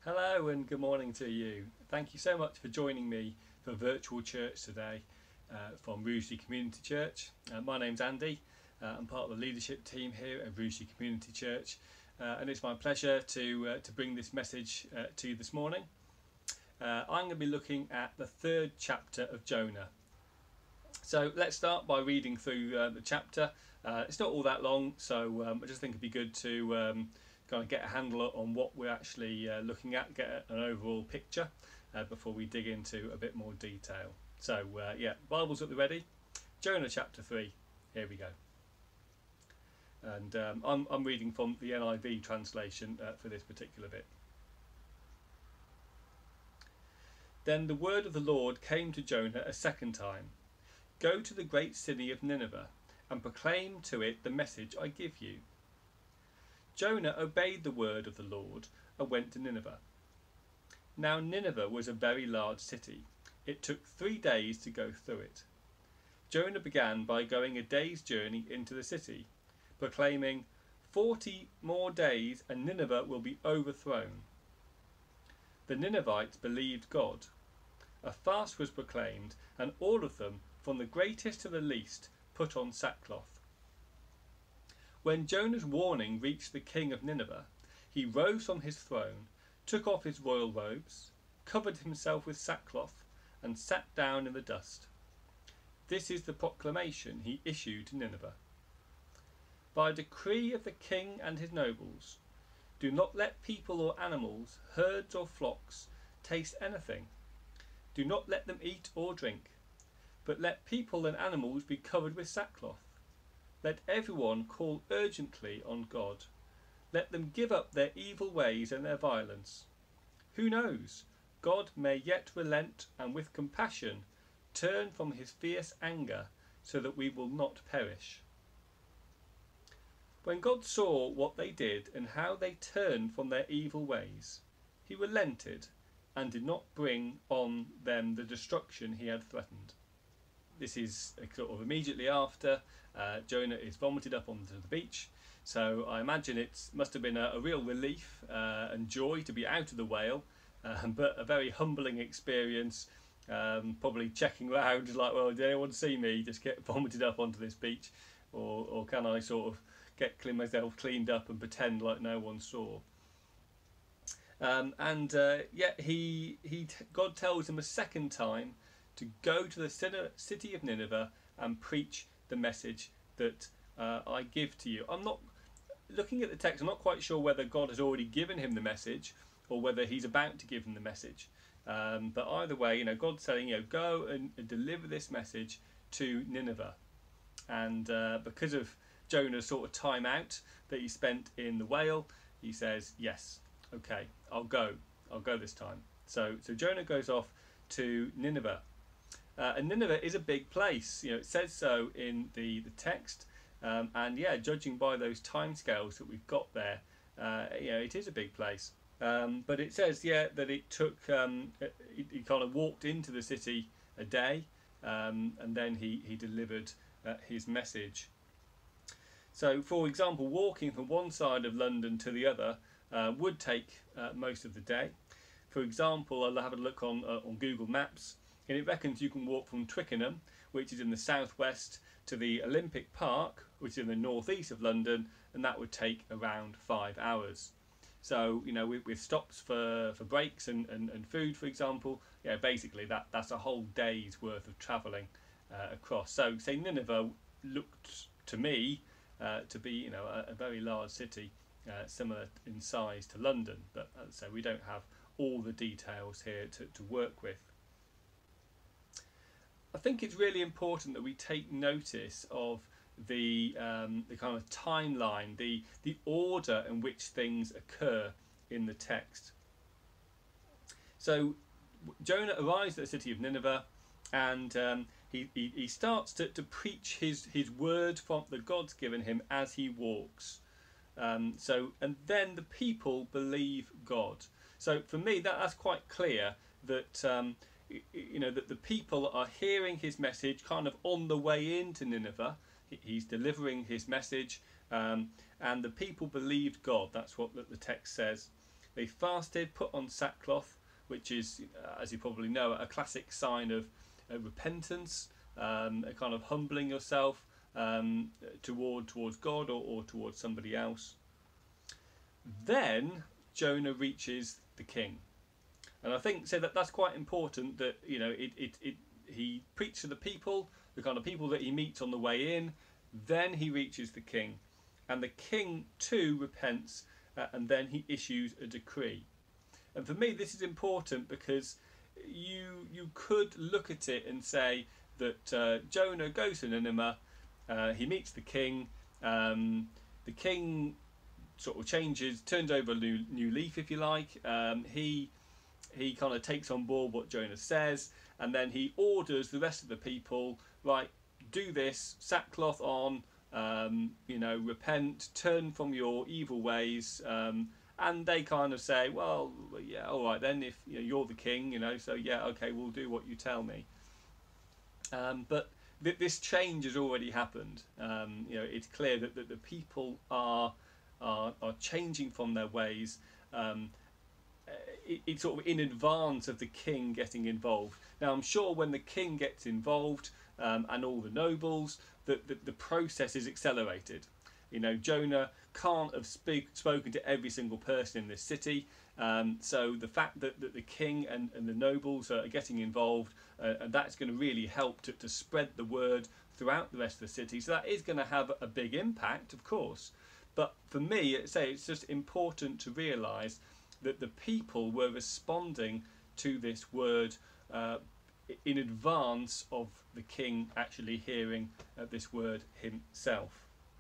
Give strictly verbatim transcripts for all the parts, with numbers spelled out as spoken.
Hello and good morning to you. Thank you so much for joining me for virtual church today uh, from Rugeley Community Church. Uh, my name's Andy. Uh, I'm part of the leadership team here at Rugeley Community Church, uh, and it's my pleasure to uh, to bring this message uh, to you this morning. Uh, I'm going to be looking at the third chapter of Jonah. So let's start by reading through uh, the chapter. Uh, it's not all that long, so um, I just think it'd be good to um, kind of get a handle on what we're actually uh, looking at, get an overall picture uh, before we dig into a bit more detail. So uh, yeah, Bibles at the ready. Jonah chapter three. Here we go. And um, I'm, I'm reading from the N I V translation uh, for this particular bit. Then the word of the Lord came to Jonah a second time. Go to the great city of Nineveh and proclaim to it the message I give you. Jonah obeyed the word of the Lord and went to Nineveh. Now Nineveh was a very large city. It took three days to go through it. Jonah began by going a day's journey into the city, proclaiming, Forty more days and Nineveh will be overthrown. The Ninevites believed God. A fast was proclaimed, and all of them, from the greatest to the least, put on sackcloth. When Jonah's warning reached the king of Nineveh, he rose from his throne, took off his royal robes, covered himself with sackcloth, and sat down in the dust. This is the proclamation he issued to Nineveh. By decree of the king and his nobles, do not let people or animals, herds or flocks, taste anything. Do not let them eat or drink, but let people and animals be covered with sackcloth. Let everyone call urgently on God. Let them give up their evil ways and their violence. Who knows? God may yet relent and with compassion turn from his fierce anger so that we will not perish. When God saw what they did and how they turned from their evil ways, he relented and did not bring on them the destruction he had threatened. This is sort of immediately after uh, Jonah is vomited up onto the beach. So I imagine it must have been a, a real relief uh, and joy to be out of the whale, uh, but a very humbling experience. Um, probably checking around like, well, did anyone see me just get vomited up onto this beach, or or can I sort of get clean myself cleaned up and pretend like no one saw? Um, and uh, yeah, he he God tells him a second time to go to the city of Nineveh and preach the message that uh, I give to you. I'm not looking at the text. I'm not quite sure whether God has already given him the message or whether he's about to give him the message. Um, but either way, you know, God's saying, you know, go and, and deliver this message to Nineveh. And uh, because of Jonah's sort of time out that he spent in the whale, he says, yes, okay, I'll go. I'll go this time. So, so Jonah goes off to Nineveh. Uh, and Nineveh is a big place. You know, it says so in the, the text. Um, and yeah, judging by those timescales that we've got there, uh, you know, it is a big place. Um, but it says, yeah, that it took, um, he, he kind of walked into the city a day, um, and then he, he delivered uh, his message. So, for example, walking from one side of London to the other uh, would take uh, most of the day. For example, I'll have a look on, uh, on Google Maps, and it reckons you can walk from Twickenham, which is in the southwest, to the Olympic Park, which is in the northeast of London, and that would take around five hours. So, you know, with, with stops for, for breaks and, and, and food, for example, yeah, basically that, that's a whole day's worth of travelling uh, across. So, say Nineveh looked to me uh, to be, you know, a, a very large city, uh, similar in size to London, but as I say, we don't have all the details here to, to work with. I think it's really important that we take notice of the um, the kind of timeline, the the order in which things occur in the text. So Jonah arrives at the city of Nineveh, and um, he, he he starts to, to preach his his word from that God's given him as he walks. Um, so and then the people believe God. So for me, that that's quite clear that. Um, you know, that the people are hearing his message kind of on the way into Nineveh. He's delivering his message, um, and the people believed God. That's what the text says. They fasted, put on sackcloth, which is, uh, as you probably know, a classic sign of uh, repentance, um, a kind of humbling yourself um, toward towards God or, or towards somebody else. Then Jonah reaches the king, and I think so that that's quite important. That you know, it it, it he preached to the people, the kind of people that he meets on the way in. Then he reaches the king, and the king too repents, uh, and then he issues a decree. And for me, this is important because you you could look at it and say that uh, Jonah goes to Nineveh, uh, he meets the king, um, the king sort of changes, turns over a new, new leaf, if you like. Um, he he kind of takes on board what Jonah says, and then he orders the rest of the people, right, do this, sackcloth on, um, you know, repent, turn from your evil ways. Um, and they kind of say, well, yeah, all right then, if you know, you're the king, you know, so yeah, okay, we'll do what you tell me. Um, but th- this change has already happened. Um, you know, it's clear that, that the people are, are are changing from their ways. Um, it, it's sort of in advance of the king getting involved. Now, I'm sure when the king gets involved um, and all the nobles, that the, the process is accelerated. You know, Jonah can't have speak, spoken to every single person in this city. Um, so the fact that, that the king and, and the nobles are getting involved, uh, and that's going to really help to, to spread the word throughout the rest of the city. So that is going to have a big impact, of course. But for me, say it's just important to realise that the people were responding to this word uh, in advance of the king actually hearing uh, this word himself.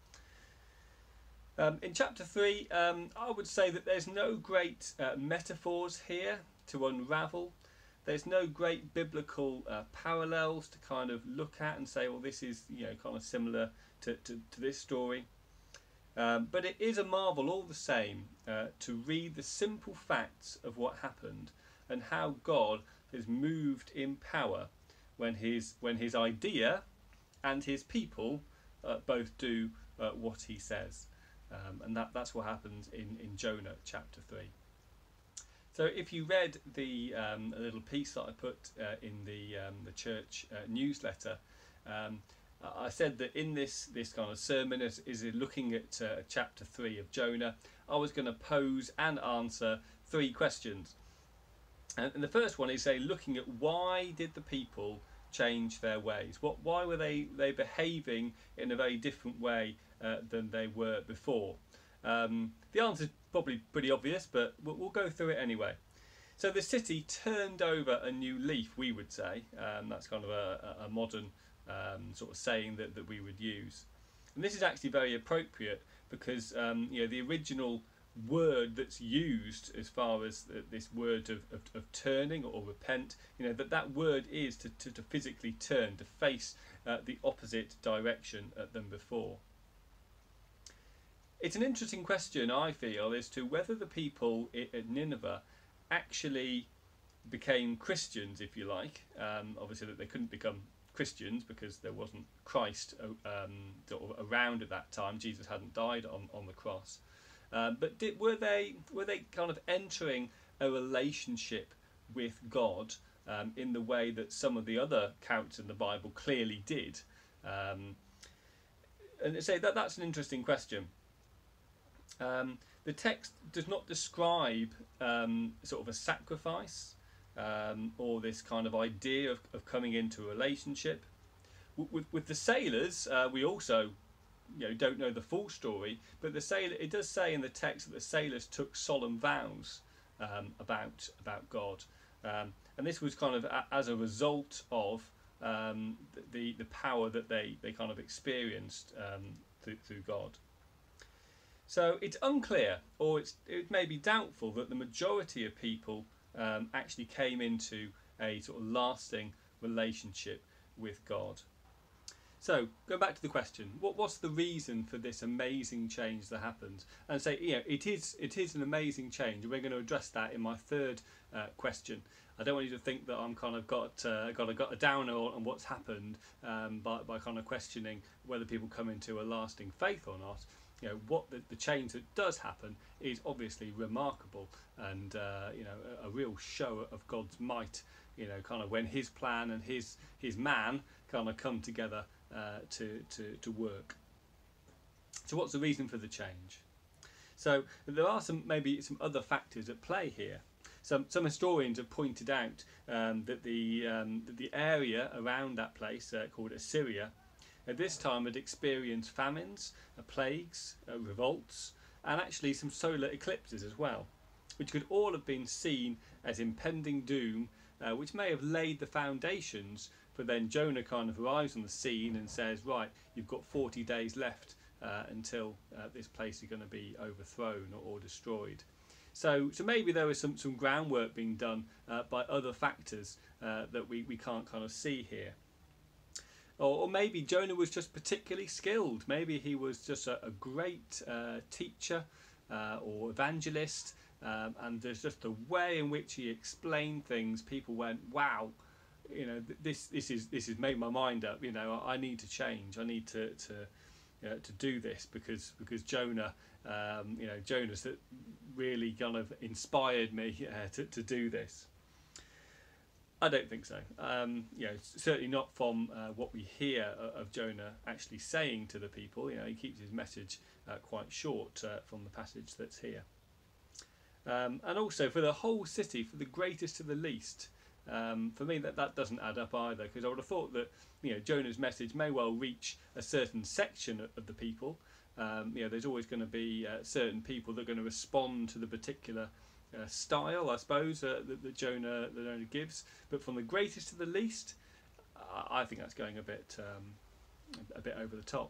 Um, in chapter three, um, I would say that there's no great uh, metaphors here to unravel. There's no great biblical uh, parallels to kind of look at and say, well, this is, you know, kind of similar to, to, to this story. Um, but it is a marvel all the same uh, to read the simple facts of what happened and how God has moved in power when his when his idea and his people uh, both do uh, what he says. Um, and that, that's what happens in, in Jonah chapter three. So if you read the um, a little piece that I put uh, in the um, the church uh, newsletter, um, I said that in this this kind of sermon is, is looking at uh, chapter three of Jonah, I was going to pose and answer three questions. And, and the first one is say looking at why did the people change their ways? What why were they they behaving in a very different way uh, than they were before? Um, the answer is probably pretty obvious, but we'll, we'll go through it anyway. So the city turned over a new leaf, we would say. Um, that's kind of a, a modern um, sort of saying that, that we would use. And this is actually very appropriate because um, you know, the original word that's used as far as the, this word of, of, of turning or repent, you know, that that word is to, to, to physically turn, to face uh, the opposite direction uh, than before. It's an interesting question, I feel, as to whether the people at Nineveh actually became Christians, if you like. Um, obviously that they couldn't become Christians because there wasn't Christ um, sort of around at that time. Jesus hadn't died on, on the cross. Um, but did, were they were they kind of entering a relationship with God um, in the way that some of the other accounts in the Bible clearly did? Um, and say that that's an interesting question. Um, the text does not describe um, sort of a sacrifice um, or this kind of idea of, of coming into a relationship. With, with, with the sailors, uh, we also you know, don't know the full story, but the sailor, it does say in the text that the sailors took solemn vows um, about about God, um, and this was kind of a, as a result of um, the the power that they they kind of experienced um, through, through God. So it's unclear, or it's it may be doubtful that the majority of people um, actually came into a sort of lasting relationship with God. So, go back to the question, what, what's the reason for this amazing change that happened? And say, you know, it is it is an amazing change, and we're going to address that in my third uh, question. I don't want you to think that I'm kind of got uh, got a got a downer on what's happened um, by by kind of questioning whether people come into a lasting faith or not. you know what the, the change that does happen is obviously remarkable, and uh, you know a, a real show of God's might. You know, kind of when His plan and His His man kind of come together uh, to to to work. So, what's the reason for the change? So, there are some maybe some other factors at play here. Some some historians have pointed out um, that the um, that the area around that place uh, called Assyria at this time had experienced famines, uh, plagues, uh, revolts, and actually some solar eclipses as well, which could all have been seen as impending doom, uh, which may have laid the foundations for then Jonah kind of arrives on the scene and says, right, you've got forty days left uh, until uh, this place is going to be overthrown or, or destroyed. So, so maybe there was some, some groundwork being done uh, by other factors uh, that we, we can't kind of see here. Or, or maybe Jonah was just particularly skilled. Maybe he was just a, a great uh, teacher uh, or evangelist, um, and there's just the way in which he explained things. People went, "Wow, you know, this this is this has made my mind up. You know, I, I need to change. I need to to uh, to do this because because Jonah, um, you know, Jonah's really kind of inspired me uh, to to do this." I don't think so. Um, you know, certainly not from uh, what we hear of Jonah actually saying to the people. You know, he keeps his message uh, quite short uh, from the passage that's here. Um, and also for the whole city, for the greatest to the least. Um, for me, that that doesn't add up either, because I would have thought that you know Jonah's message may well reach a certain section of, of the people. Um, you know, there's always going to be uh, certain people that are going to respond to the particular Uh, style, I suppose, uh, that, that Jonah that Jonah gives, but from the greatest to the least, uh, I think that's going a bit um, a bit over the top.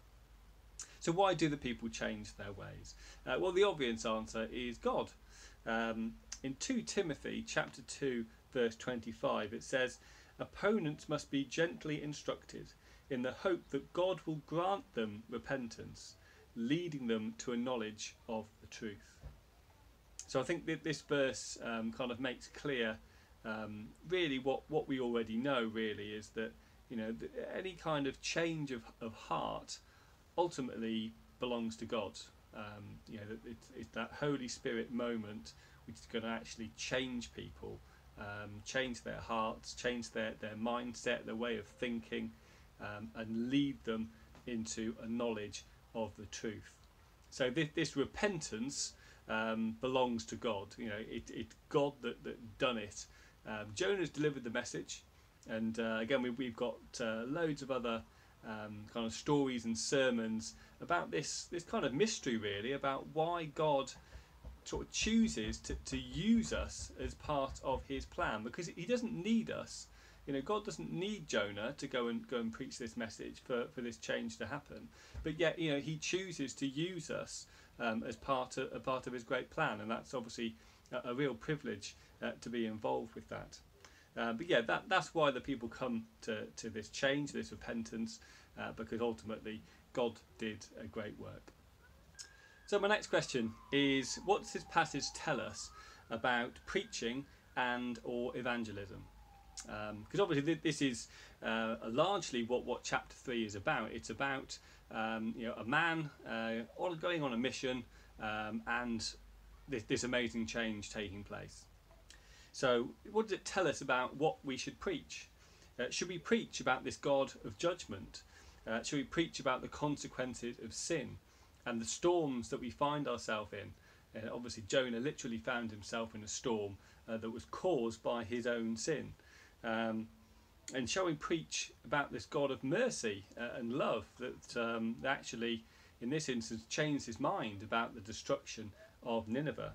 So why do the people change their ways? Uh, well, the obvious answer is God. Um, in two Timothy chapter two verse twenty-five, it says, "Opponents must be gently instructed in the hope that God will grant them repentance, leading them to a knowledge of the truth." So I think that this verse um, kind of makes clear um, really what, what we already know really is that you know that any kind of change of, of heart ultimately belongs to God. Um, you know, it's, it's that Holy Spirit moment which is going to actually change people, um, change their hearts, change their, their mindset, their way of thinking, um, and lead them into a knowledge of the truth. So this, this repentance Um, belongs to God. You know, it, it's God that, that done it. Um, Jonah's delivered the message, and uh, again we, we've got uh, loads of other um, kind of stories and sermons about this this kind of mystery really about why God sort of chooses to, to use us as part of His plan, because He doesn't need us. You know, God doesn't need Jonah to go and go and preach this message for, for this change to happen, but yet you know He chooses to use us Um, as part of a part of His great plan, and that's obviously a, a real privilege uh, to be involved with that. Uh, but yeah, that that's why the people come to to this change, this repentance, uh, because ultimately God did a great work. So my next question is, what does this passage tell us about preaching and or evangelism? Because um, obviously this is uh, largely what what chapter three is about. It's about Um, you know, a man uh, going on a mission um, and this, this amazing change taking place. So what does it tell us about what we should preach? Uh, should we preach about this God of judgment? Uh, should we preach about the consequences of sin and the storms that we find ourselves in? Uh, obviously Jonah literally found himself in a storm uh, that was caused by his own sin. Um, And shall we preach about this God of mercy uh, and love that um, actually, in this instance, changed his mind about the destruction of Nineveh?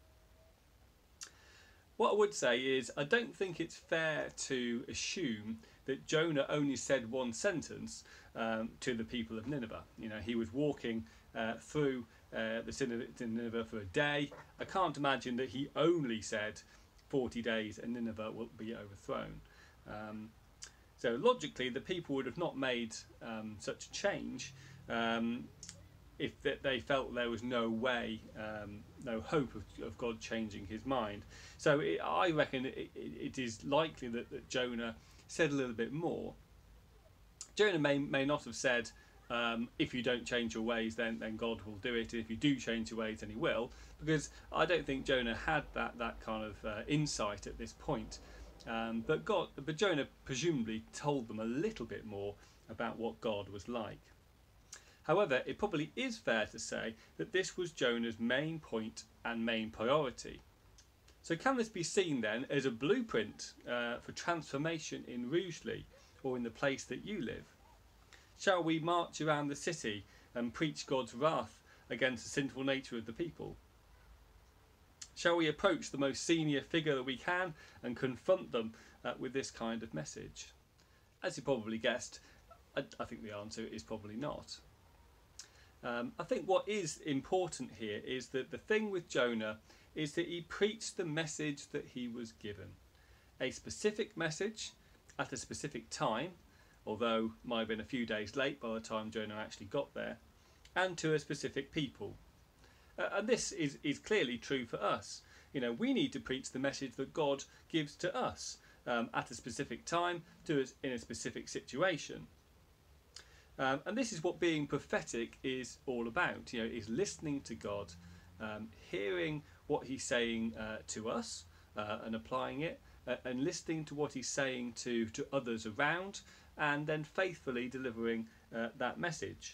What I would say is, I don't think it's fair to assume that Jonah only said one sentence um, to the people of Nineveh. You know, he was walking uh, through uh, the city of Nineveh for a day. I can't imagine that he only said forty days and Nineveh will be overthrown. Um, So logically, the people would have not made um, such a change um, if they felt there was no way, um, no hope of, of God changing His mind. So it, I reckon it, it is likely that, that Jonah said a little bit more. Jonah may may not have said um, if you don't change your ways, then then God will do it. If you do change your ways, then He will. Because I don't think Jonah had that that kind of uh, insight at this point. Um, but God, but Jonah presumably told them a little bit more about what God was like. However, it probably is fair to say that this was Jonah's main point and main priority. So can this be seen then as a blueprint uh, for transformation in Rugeley, or in the place that you live? Shall we march around the city and preach God's wrath against the sinful nature of the people? Shall we approach the most senior figure that we can and confront them uh, with this kind of message? As you probably guessed, I, I think the answer is probably not. Um, I think what is important here is that the thing with Jonah is that he preached the message that he was given. A specific message at a specific time, although might have been a few days late by the time Jonah actually got there, and to a specific people. Uh, and this is, is clearly true for us. You know, we need to preach the message that God gives to us um, at a specific time, to us in a specific situation. Um, and this is what being prophetic is all about. You know, is listening to God, um, hearing what He's saying uh, to us uh, and applying it, uh, and listening to what He's saying to to others around, and then faithfully delivering uh, that message.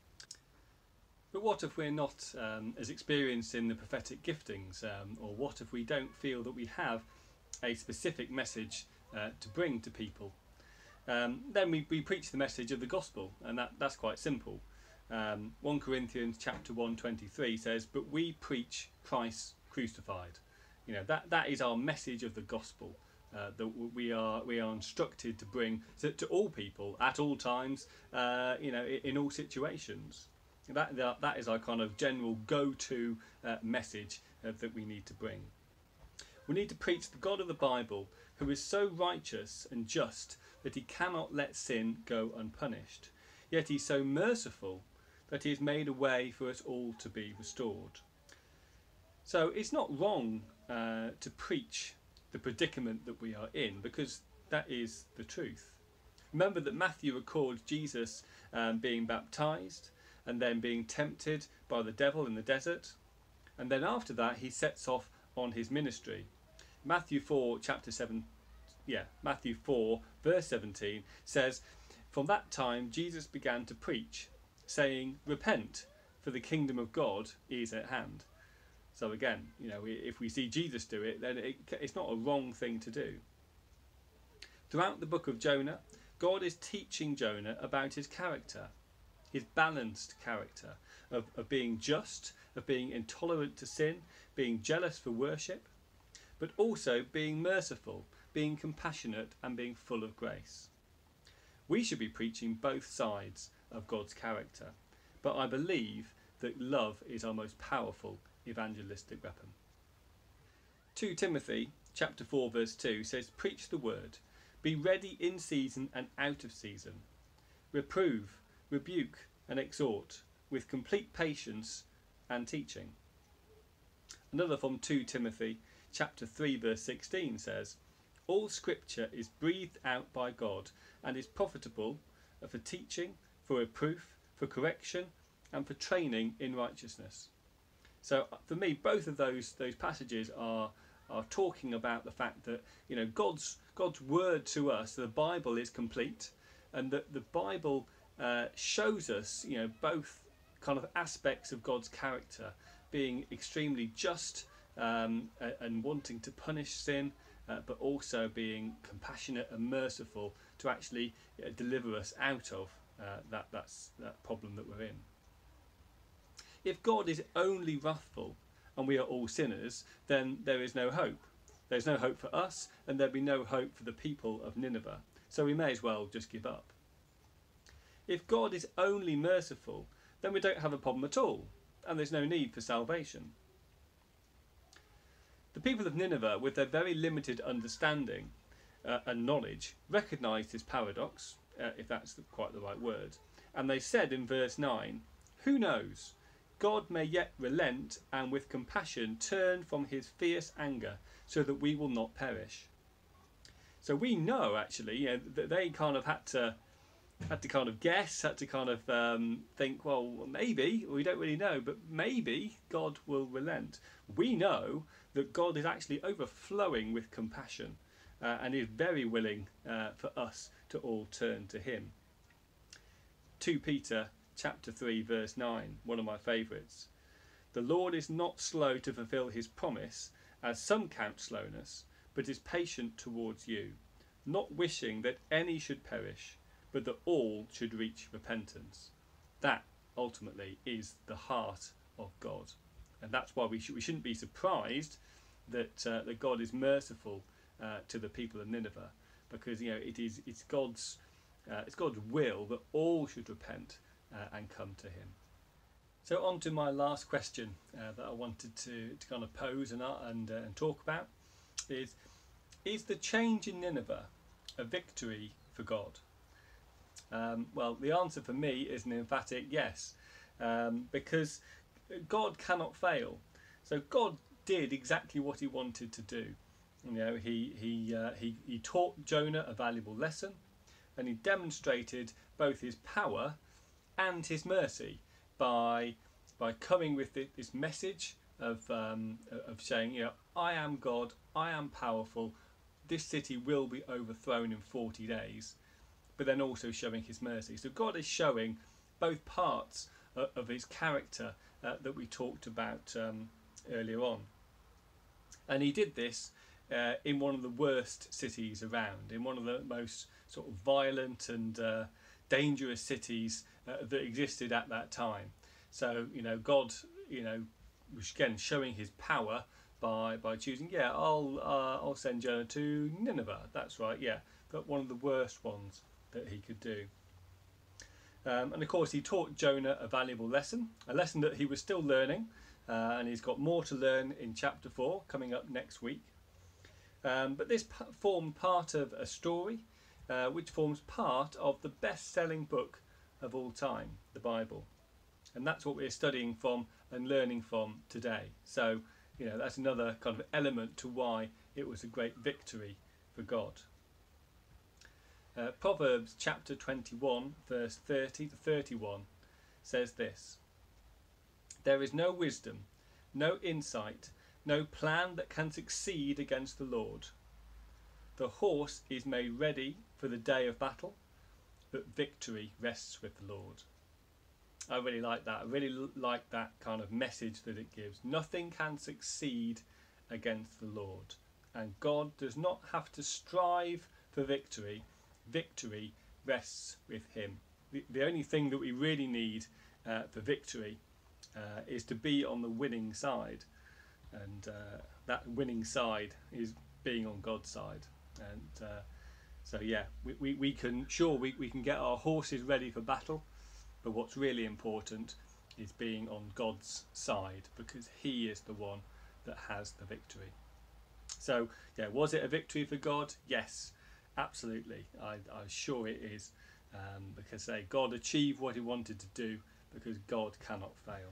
But what if we're not um, as experienced in the prophetic giftings, um, or what if we don't feel that we have a specific message uh, to bring to people? Um, then we, we preach the message of the gospel, and that, that's quite simple. Um, First Corinthians chapter one twenty-three says, "But we preach Christ crucified." You know, that that is our message of the gospel uh, that we are we are instructed to bring to, to all people at all times. Uh, you know, in, in all situations. That, that that is our kind of general go-to uh, message uh, that we need to bring. We need to preach the God of the Bible, who is so righteous and just that He cannot let sin go unpunished. Yet He's so merciful that He has made a way for us all to be restored. So it's not wrong uh, to preach the predicament that we are in, because that is the truth. Remember that Matthew records Jesus um, being baptized and then being tempted by the devil in the desert, and then after that he sets off on his ministry. Matthew four chapter seven yeah Matthew four verse seventeen says, "From that time Jesus began to preach, saying, 'Repent, for the kingdom of God is at hand.'" So again, you know, if we see Jesus do it, then it, it's not a wrong thing to do. Throughout the book of Jonah, God is teaching Jonah about his character, his balanced character of, of being just, of being intolerant to sin, being jealous for worship, but also being merciful, being compassionate, and being full of grace. We should be preaching both sides of God's character, but I believe that love is our most powerful evangelistic weapon. Second Timothy chapter four verse two says, "Preach the word, be ready in season and out of season, reprove, rebuke and exhort with complete patience and teaching." Another from Second Timothy chapter three verse sixteen says, "All scripture is breathed out by God and is profitable for teaching, for reproof, for correction, and for training in righteousness." So for me, both of those those passages are are talking about the fact that, you know, God's God's word to us, the Bible, is complete, and that the Bible uh, shows us, you know, both kind of aspects of God's character, being extremely just um, and wanting to punish sin, uh, but also being compassionate and merciful to actually uh, deliver us out of uh, that that's that problem that we're in. If God is only wrathful and we are all sinners, then there is no hope. There's no hope for us, and there'll be no hope for the people of Nineveh. So we may as well just give up. If God is only merciful, then we don't have a problem at all, and there's no need for salvation. The people of Nineveh, with their very limited understanding uh, and knowledge, recognised this paradox, uh, if that's the, quite the right word, and they said in verse nine, "Who knows? God may yet relent and with compassion turn from his fierce anger so that we will not perish." So we know, actually, you know, that they kind of had to had to kind of guess, had to kind of um, think, well, maybe, we don't really know, but maybe God will relent. We know that God is actually overflowing with compassion uh, and is very willing uh, for us to all turn to him. Second Peter chapter three verse nine, one of my favourites. The Lord is not slow to fulfil his promise, as some count slowness, but is patient towards you, not wishing that any should perish, but that all should reach repentance. That ultimately is the heart of God, and that's why we, sh- we shouldn't be surprised that uh, that God is merciful uh, to the people of Nineveh, because you know it is it's God's uh, it's God's will that all should repent uh, and come to him. So on to my last question uh, that I wanted to, to kind of pose and, uh, and, uh, and talk about is, is the change in Nineveh a victory for God? Um, well, the answer for me is an emphatic yes, um, because God cannot fail. So God did exactly what he wanted to do. You know, he, he, uh, he, he taught Jonah a valuable lesson, and he demonstrated both his power and his mercy by by coming with this message of um, of saying, you know, I am God, I am powerful, this city will be overthrown in forty days, but then also showing his mercy. So God is showing both parts uh, of his character uh, that we talked about um, earlier on. And he did this uh, in one of the worst cities around, in one of the most sort of violent and uh, dangerous cities uh, that existed at that time. So, you know, God, you know, was again showing his power by by choosing, yeah, I'll uh, I'll send Jonah to Nineveh. That's right, yeah, but one of the worst ones that he could do. Um, and of course, he taught Jonah a valuable lesson, a lesson that he was still learning, uh, and he's got more to learn in chapter four coming up next week. Um, but this p- formed part of a story uh, which forms part of the best-selling book of all time, the Bible. And that's what we're studying from and learning from today. So, you know, that's another kind of element to why it was a great victory for God. Uh, Proverbs chapter twenty-one, verse thirty to thirty-one says this: There is no wisdom, no insight, no plan that can succeed against the Lord. The horse is made ready for the day of battle, but victory rests with the Lord. I really like that. I really like that kind of message that it gives. Nothing can succeed against the Lord. And God does not have to strive for victory. Victory rests with him. The, the only thing that we really need uh, for victory uh, is to be on the winning side. And uh, that winning side is being on God's side. And uh, so, yeah, we, we, we can, sure, we, we can get our horses ready for battle. But what's really important is being on God's side, because he is the one that has the victory. So, yeah, was it a victory for God? Yes, absolutely. I, I'm sure it is, um, because say, God achieved what he wanted to do, because God cannot fail.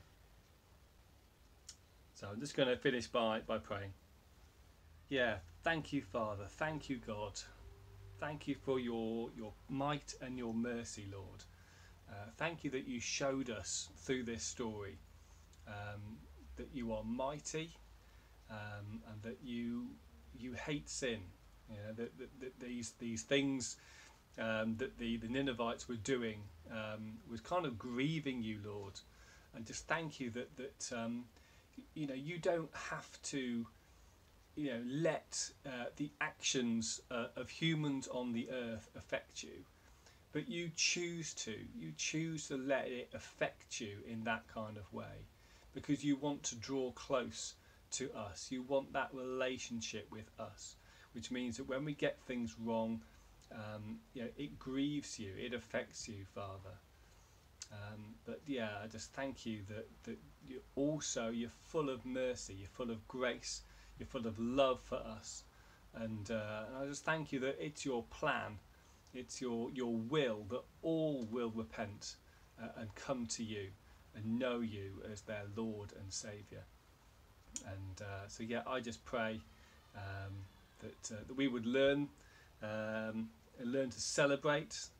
So I'm just going to finish by, by praying. Yeah, thank you, Father. Thank you, God. Thank you for your, your might and your mercy, Lord. Uh, thank you that you showed us through this story um, that you are mighty um, and that you you hate sin. You know, that, that, that these these things um, that the, the Ninevites were doing um, was kind of grieving you, Lord. And just thank you that that um, you know you don't have to you know let uh, the actions uh, of humans on the earth affect you. But you choose to, you choose to let it affect you in that kind of way, because you want to draw close to us. You want that relationship with us, which means that when we get things wrong, um, you know, it grieves you, it affects you, Father. Um, but yeah, I just thank you that, that you also, you're full of mercy, you're full of grace, you're full of love for us. And, uh, and I just thank you that it's your plan. It's your, your will that all will repent uh, and come to you and know you as their Lord and Saviour. And uh, so, yeah, I just pray um, that, uh, that we would learn um, and learn to celebrate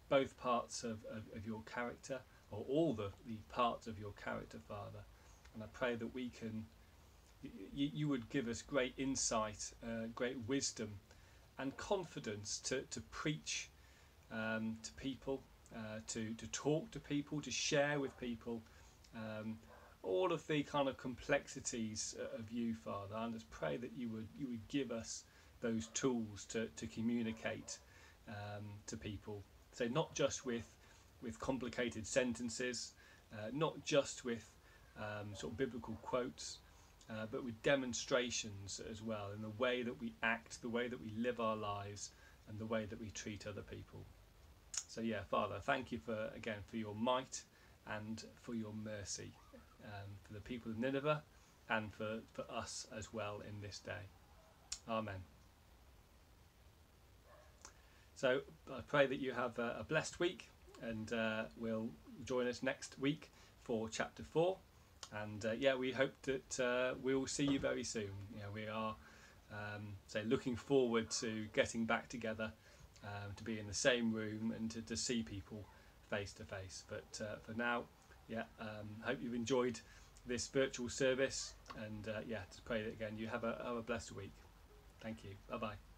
both parts of, of, of your character, or all the, the parts of your character, Father. And I pray that we can, you, you would give us great insight, uh, great wisdom and confidence to, to preach um, to people, uh, to, to talk to people, to share with people, um, all of the kind of complexities of you, Father. And just pray that you would you would give us those tools to, to communicate um, to people. So not just with with complicated sentences, uh, not just with um, sort of biblical quotes, uh, but with demonstrations as well, in the way that we act, the way that we live our lives, and the way that we treat other people. So yeah, Father, thank you for again for your might and for your mercy, um, for the people of Nineveh and for, for us as well in this day. Amen. So I pray that you have a, a blessed week, and uh, will join us next week for chapter four. And uh, yeah, we hope that uh, we will see you very soon. You know, we are um, say looking forward to getting back together, um, to be in the same room and to, to see people face to face. But uh, for now, yeah, um, hope you've enjoyed this virtual service, and uh, yeah, to pray that again you have a, have a blessed week. Thank you. Bye bye.